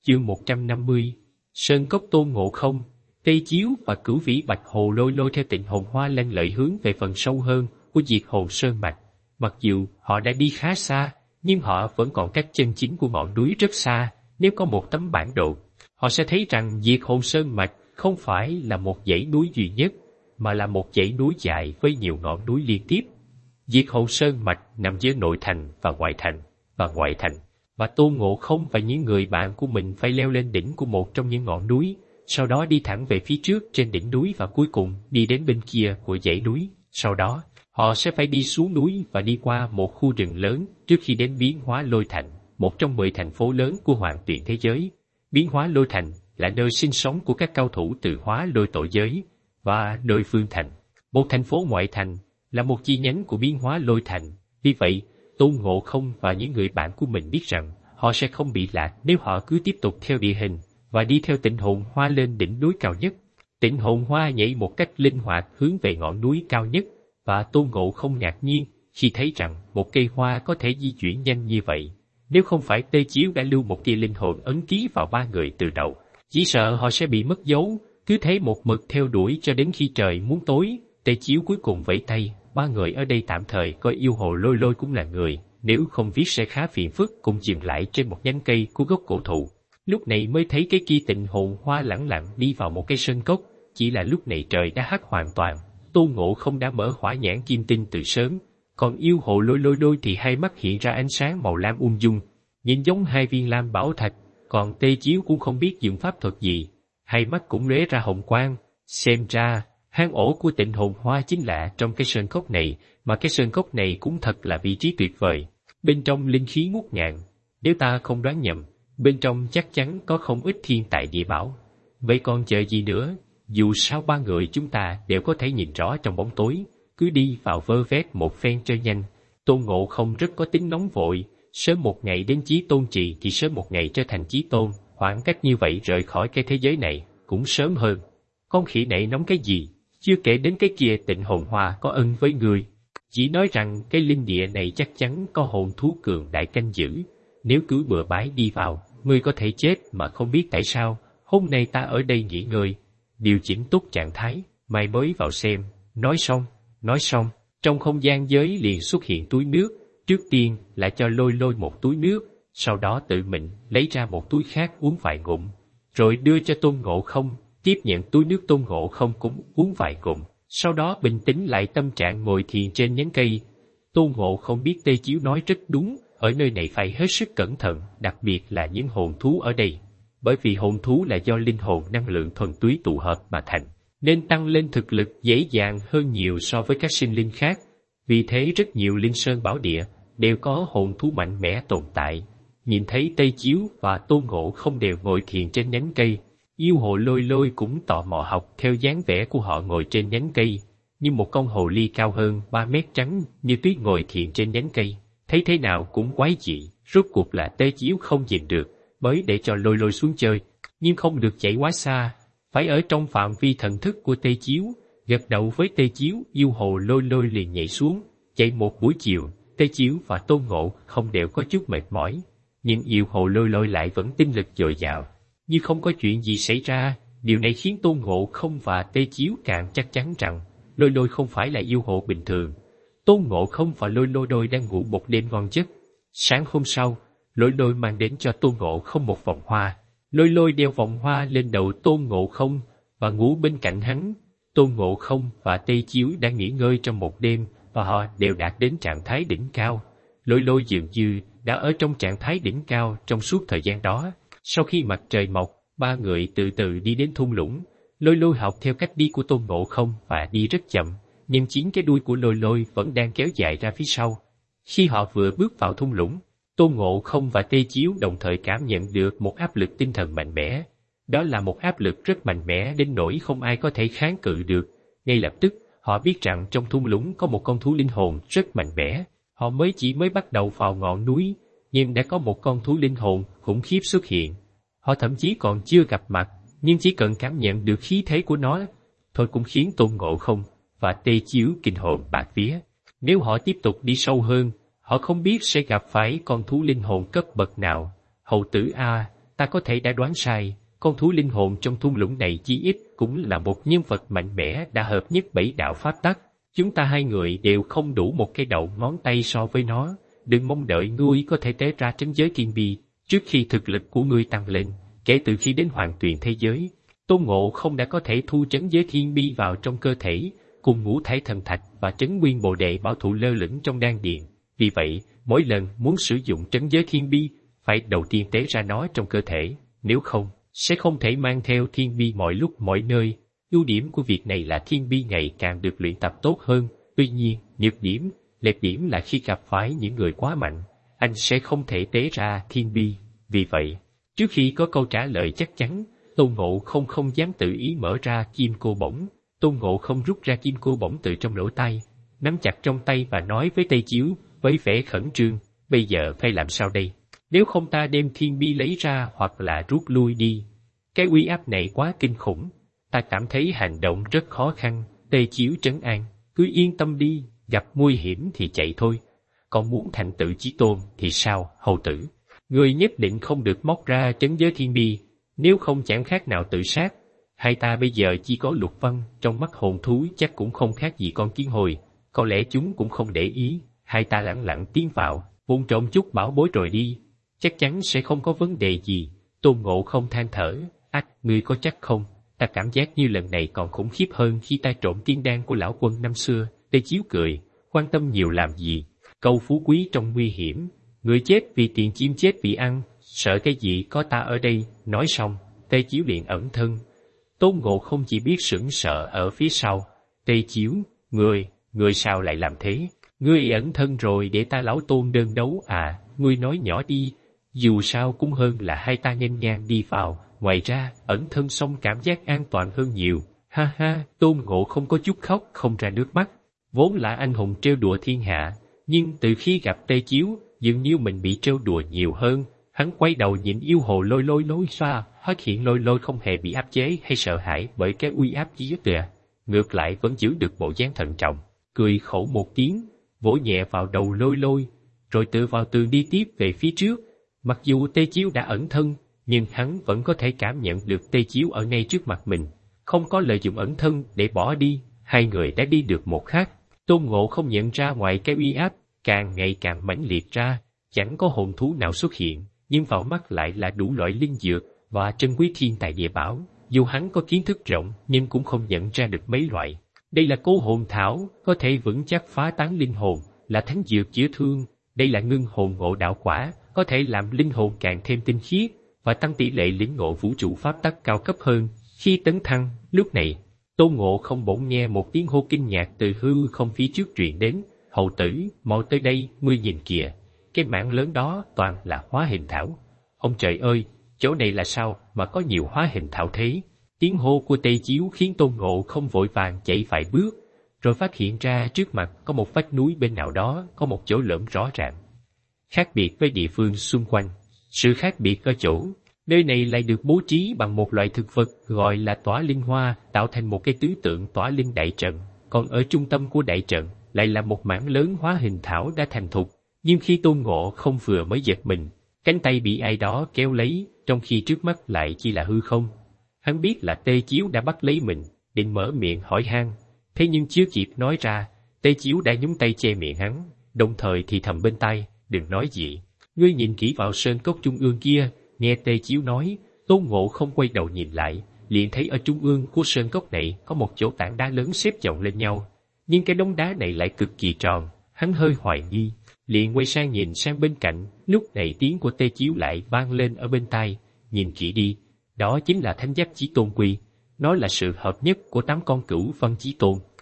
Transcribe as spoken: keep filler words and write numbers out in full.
Chương một trăm năm mươi. Sơn cốc Tôn Ngộ Không. Tây Chiếu và Cửu Vĩ Bạch Hồ lôi lôi theo Tịnh Hồn Hoa lanh lợi hướng về phần sâu hơn của Diệt Hồn Sơn mạch. Mặc dù họ đã đi khá xa, nhưng họ vẫn còn cách chân chính của ngọn núi rất xa. Nếu có một tấm bản đồ, họ sẽ thấy rằng Diệt Hồn Sơn mạch không phải là một dãy núi duy nhất, mà là một dãy núi dài với nhiều ngọn núi liên tiếp. Diệt Hồn Sơn mạch nằm giữa nội thành và ngoại thành, và ngoại thành, và Tôn Ngộ Không và những người bạn của mình phải leo lên đỉnh của một trong những ngọn núi, sau đó đi thẳng về phía trước trên đỉnh núi và cuối cùng đi đến bên kia của dãy núi. Sau đó, họ sẽ phải đi xuống núi và đi qua một khu rừng lớn trước khi đến Biến Hóa Lôi Thành, một trong mười thành phố lớn của Hoàng Tuyển thế giới. Biến Hóa Lôi Thành là nơi sinh sống của các cao thủ từ Hóa Lôi Tổ giới, và nơi Phương Thành, một thành phố ngoại thành, là một chi nhánh của Biến Hóa Lôi Thành. Vì vậy, Tôn Ngộ Không và những người bạn của mình biết rằng họ sẽ không bị lạc nếu họ cứ tiếp tục theo địa hình và đi theo Tịnh Hồn Hoa lên đỉnh núi cao nhất. Tịnh Hồn Hoa nhảy một cách linh hoạt hướng về ngọn núi cao nhất, và Tôn Ngộ Không ngạc nhiên khi thấy rằng một cây hoa có thể di chuyển nhanh như vậy. Nếu không phải Tê Chiếu đã lưu một tia linh hồn ấn ký vào ba người từ đầu, chỉ sợ họ sẽ bị mất dấu. Cứ thế một mực theo đuổi cho đến khi trời muốn tối, Tê Chiếu cuối cùng vẫy tay. Ba người ở đây tạm thời coi yêu hồ lôi lôi cũng là người, nếu không viết sẽ khá phiền phức, cùng dừng lại trên một nhánh cây của gốc cổ thụ. Lúc này mới thấy cái kia Tịnh Hồn Hoa lẳng lặng đi vào một cái sơn cốc. Chỉ là lúc này trời đã hắt hoàn toàn. Tôn Ngộ Không đã mở hỏa nhãn kim tinh từ sớm, còn yêu hồ lôi lôi lôi thì hai mắt hiện ra ánh sáng màu lam ung dung, nhìn giống hai viên lam bảo thạch. Còn Tê Chiếu cũng không biết dùng pháp thuật gì, hai mắt cũng lóe ra hồng quang. Xem ra hang ổ của Tịnh Hồn Hoa chính là trong cái sơn cốc này, mà cái sơn cốc này cũng thật là vị trí tuyệt vời. Bên trong linh khí ngút ngàn, nếu ta không đoán nhầm, bên trong chắc chắn có không ít thiên tài địa bảo. Vậy còn chờ gì nữa? Dù sao ba người chúng ta đều có thể nhìn rõ trong bóng tối, cứ đi vào vơ vét một phen cho nhanh. Tôn Ngộ Không rất có tính nóng vội, sớm một ngày đến Chí Tôn Trì thì sớm một ngày trở thành Chí Tôn, khoảng cách như vậy rời khỏi cái thế giới này cũng sớm hơn. Con khỉ này nóng cái gì? Chưa kể đến cái kia Tịnh Hồn Hoa có ân với người, chỉ nói rằng cái linh địa này chắc chắn có hồn thú cường đại canh giữ. Nếu cứ bừa bãi đi vào, ngươi có thể chết mà không biết tại sao. Hôm nay ta ở đây nghỉ ngơi, điều chỉnh tốt trạng thái, mai mới vào xem. Nói xong, nói xong, trong không gian giới liền xuất hiện túi nước. Trước tiên là cho lôi lôi một túi nước, sau đó tự mình lấy ra một túi khác uống vài ngụm, rồi đưa cho Tôn Ngộ Không. Tiếp nhận túi nước, Tôn Ngộ Không cũng uống vài ngụm, sau đó bình tĩnh lại tâm trạng ngồi thiền trên nhánh cây. Tôn Ngộ Không biết Tê Chiếu nói rất đúng, ở nơi này phải hết sức cẩn thận, đặc biệt là những hồn thú ở đây. Bởi vì hồn thú là do linh hồn năng lượng thuần túy tụ hợp mà thành, nên tăng lên thực lực dễ dàng hơn nhiều so với các sinh linh khác. Vì thế rất nhiều linh sơn bảo địa đều có hồn thú mạnh mẽ tồn tại. Nhìn thấy Tê Chiếu và Tôn Ngộ Không đều ngồi thiền trên nhánh cây, yêu hồ lôi lôi cũng tò mò học theo dáng vẻ của họ ngồi trên nhánh cây, như một con hồ ly cao hơn ba mét trắng như tuyết ngồi thiền trên nhánh cây. Thấy thế nào cũng quái dị, rốt cuộc là Tê Chiếu không nhìn được, mới để cho lôi lôi xuống chơi, nhưng không được chạy quá xa, phải ở trong phạm vi thần thức của Tê Chiếu. Gật đầu với Tê Chiếu, yêu hồ lôi lôi liền nhảy xuống, chạy một buổi chiều. Tê Chiếu và Tôn Ngộ Không đều có chút mệt mỏi, nhưng yêu hồ lôi lôi lại vẫn tinh lực dồi dào, như không có chuyện gì xảy ra. Điều này khiến Tôn Ngộ Không và Tê Chiếu càng chắc chắn rằng lôi lôi không phải là yêu hồ bình thường. Tôn Ngộ Không và lôi lôi đôi đang ngủ một đêm ngon giấc. Sáng hôm sau, lôi lôi mang đến cho Tôn Ngộ Không một vòng hoa. Lôi lôi đeo vòng hoa lên đầu Tôn Ngộ Không và ngủ bên cạnh hắn. Tôn Ngộ Không và Tê Chiếu đang nghỉ ngơi trong một đêm, và họ đều đạt đến trạng thái đỉnh cao. Lôi lôi dường như đã ở trong trạng thái đỉnh cao trong suốt thời gian đó. Sau khi mặt trời mọc, ba người từ từ đi đến thung lũng. Lôi lôi học theo cách đi của Tôn Ngộ Không và đi rất chậm, nhưng chính cái đuôi của lôi lôi vẫn đang kéo dài ra phía sau. Khi họ vừa bước vào thung lũng, Tôn Ngộ Không và Tê Chiếu đồng thời cảm nhận được một áp lực tinh thần mạnh mẽ. Đó là một áp lực rất mạnh mẽ đến nỗi không ai có thể kháng cự được. Ngay lập tức, họ biết rằng trong thung lũng có một con thú linh hồn rất mạnh mẽ. Họ mới chỉ mới bắt đầu vào ngọn núi, nhưng đã có một con thú linh hồn khủng khiếp xuất hiện. Họ thậm chí còn chưa gặp mặt, nhưng chỉ cần cảm nhận được khí thế của nó, thôi cũng khiến Tôn Ngộ Không và Tê Chiếu kinh hồn bạt vía. Nếu họ tiếp tục đi sâu hơn, họ không biết sẽ gặp phải con thú linh hồn cấp bậc nào. Hầu tử A, ta có thể đã đoán sai, con thú linh hồn trong thung lũng này chí ít cũng là một nhân vật mạnh mẽ đã hợp nhất bảy đạo pháp tắc. Chúng ta hai người đều không đủ một cái đầu ngón tay so với nó. Đừng mong đợi ngươi có thể tế ra trấn giới thiên bi trước khi thực lực của ngươi tăng lên. Kể từ khi đến hoàng tuyền thế giới, Tôn Ngộ Không đã có thể thu trấn giới thiên bi vào trong cơ thể, cùng ngũ thải thần thạch và trấn nguyên bồ đề bảo thụ lơ lửng trong đan điền. Vì vậy, mỗi lần muốn sử dụng trấn giới thiên bi, phải đầu tiên tế ra nó trong cơ thể, nếu không, sẽ không thể mang theo thiên bi mọi lúc mọi nơi. Ưu điểm của việc này là thiên bi ngày càng được luyện tập tốt hơn, tuy nhiên, nhược điểm, lệch điểm là khi gặp phải những người quá mạnh, anh sẽ không thể tế ra thiên bi. Vì vậy, trước khi có câu trả lời chắc chắn, Tôn Ngộ Không không dám tự ý mở ra kim cô bổng. Tôn Ngộ Không rút ra kim cô bổng từ trong lỗ tay, nắm chặt trong tay và nói với Tây Chiếu, với vẻ khẩn trương, bây giờ phải làm sao đây? Nếu không ta đem thiên bi lấy ra hoặc là rút lui đi. Cái uy áp này quá kinh khủng, ta cảm thấy hành động rất khó khăn. Tây Chiếu trấn an, cứ yên tâm đi, gặp nguy hiểm thì chạy thôi. Còn muốn thành tựu chí tôn thì sao, hầu tử? Người nhất định không được móc ra trấn giới thiên bi, nếu không chẳng khác nào tự sát. Hai ta bây giờ chỉ có Lục Văn, trong mắt hồn thú chắc cũng không khác gì con kiến hồi, có lẽ chúng cũng không để ý. Hai ta lẳng lặng tiến vào, vun trộm chút bảo bối rồi đi, chắc chắn sẽ không có vấn đề gì. Tôn Ngộ Không than thở, ách, ngươi có chắc không? Ta cảm giác như lần này còn khủng khiếp hơn khi ta trộm tiên đan của lão quân năm xưa. Tây Chiếu cười, quan tâm nhiều làm gì, câu phú quý trong nguy hiểm, người chết vì tiền chim chết vì ăn, sợ cái gì có ta ở đây. Nói xong, Tây Chiếu liền ẩn thân. Tôn Ngộ Không chỉ biết sững sờ ở phía sau. Tây Chiếu, ngươi, ngươi sao lại làm thế? Ngươi ẩn thân rồi để ta lão Tôn đơn đấu à? Ngươi nói nhỏ đi, dù sao cũng hơn là hai ta nghênh ngang đi vào. Ngoài ra, ẩn thân xong cảm giác an toàn hơn nhiều. Ha ha, Tôn Ngộ Không có chút khóc không ra nước mắt. Vốn là anh hùng trêu đùa thiên hạ, nhưng từ khi gặp Tây Chiếu, dường như mình bị trêu đùa nhiều hơn. Hắn quay đầu nhìn yêu hồ lôi lôi lối xoa, phát hiện lôi lôi không hề bị áp chế hay sợ hãi bởi cái uy áp dưới tựa. Ngược lại vẫn giữ được bộ dáng thận trọng, cười khổ một tiếng, vỗ nhẹ vào đầu lôi lôi, rồi tựa vào tường đi tiếp về phía trước. Mặc dù Tây Chiếu đã ẩn thân, nhưng hắn vẫn có thể cảm nhận được Tây Chiếu ở ngay trước mặt mình, không có lợi dụng ẩn thân để bỏ đi. Hai người đã đi được một khắc, Tôn Ngộ Không nhận ra ngoài cái uy áp càng ngày càng mãnh liệt ra, chẳng có hồn thú nào xuất hiện, nhưng vào mắt lại là đủ loại linh dược và trân quý thiên tài địa bảo. Dù hắn có kiến thức rộng nhưng cũng không nhận ra được mấy loại. Đây là cố hồn thảo, có thể vững chắc phá tán linh hồn, là thánh dược chữa thương. Đây là ngưng hồn ngộ đạo quả, có thể làm linh hồn càng thêm tinh khiết và tăng tỷ lệ lĩnh ngộ vũ trụ pháp tắc cao cấp hơn khi tấn thăng. Lúc này, Tôn Ngộ Không bỗng nghe một tiếng hô kinh ngạc từ hư không phía trước truyền đến. Hầu tử, mau tới đây, ngươi nhìn kìa, cái mảng lớn đó toàn là hóa hình thảo. Ông trời ơi, chỗ này là sao mà có nhiều hóa hình thảo thế? Tiếng hô của Tây Chiếu khiến Tôn Ngộ Không vội vàng chạy vài bước, rồi phát hiện ra trước mặt có một vách núi bên nào đó có một chỗ lõm rõ ràng. Khác biệt với địa phương xung quanh, sự khác biệt ở chỗ, nơi này lại được bố trí bằng một loại thực vật gọi là tỏa linh hoa, tạo thành một cái tứ tượng tỏa linh đại trận. Còn ở trung tâm của đại trận lại là một mảng lớn hóa hình thảo đã thành thục. Nhưng khi Tôn Ngộ Không vừa mới giật mình, cánh tay bị ai đó kéo lấy, trong khi trước mắt lại chỉ là hư không. Hắn biết là Tây Chiếu đã bắt lấy mình, định mở miệng hỏi han, thế nhưng chưa kịp nói ra, Tây Chiếu đã nhúng tay che miệng hắn, đồng thời thì thầm bên tai, đừng nói gì. Ngươi nhìn kỹ vào sơn cốc trung ương kia. Nghe Tây Chiếu nói, Tôn Ngộ Không quay đầu nhìn lại, liền thấy ở trung ương của sơn cốc này có một chỗ tảng đá lớn xếp chồng lên nhau, nhưng cái đống đá này lại cực kỳ tròn. Hắn hơi hoài nghi, liền quay sang nhìn sang bên cạnh. Lúc này tiếng của Tây Chiếu lại vang lên ở bên tai, nhìn kỹ đi, đó chính là thánh giáp chí tôn quy, nó là sự hợp nhất của tám con cửu văn chí tôn.